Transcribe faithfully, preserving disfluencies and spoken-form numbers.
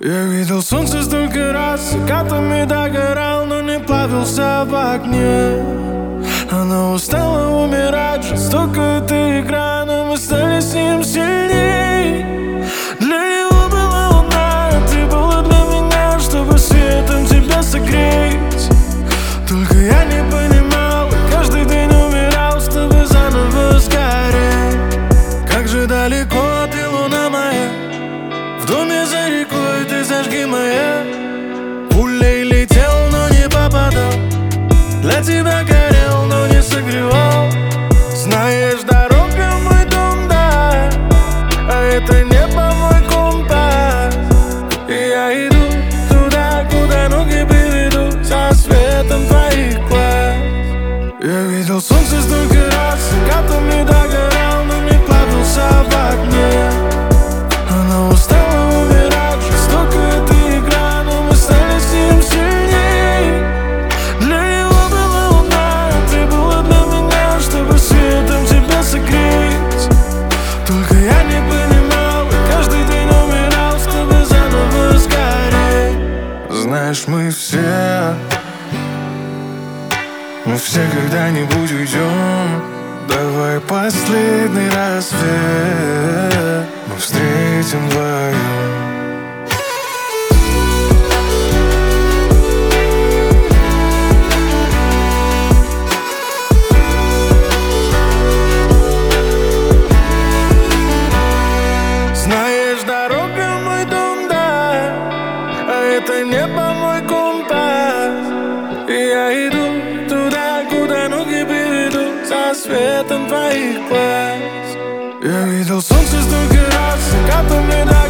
Я видел солнце столько раз, закатами догорал, но не плавился в огне. Она устала умирать, жестокая эта игра, но мы стали с ним сильней. Для него была луна, а ты была для меня, чтобы светом тебя согреть. Только я не понимал, каждый день умирал, чтобы заново сгореть. Как же далеко ты, луна моя, в доме за рекой ты зажги моя. Пулей летел, но не попадал, для тебя горел, но не согревал. Знаешь, дорога мой дом, да, а это небо мой компас. И я иду туда, куда ноги приведут, со светом твоих глаз. Я видел солнце столько раз, закатами догорал, но не плавился в огне. Она устала умирать, жестокая эта игра, но мы стали с ним сильней. Для него была луна, а ты была для меня, чтобы светом тебя согреть. Только я не понимал, и каждый день умирал, чтобы заново сгореть. Знаешь, мы все, мы все когда-нибудь уйдем. Давай последний рассвет мы встретим вдвоем. Знаешь, дорога мой дом, да, а это небо мой компас. И я иду туда, куда ноги приведут, со светом твоих глаз. Я видел солнце столько раз, закатами, да.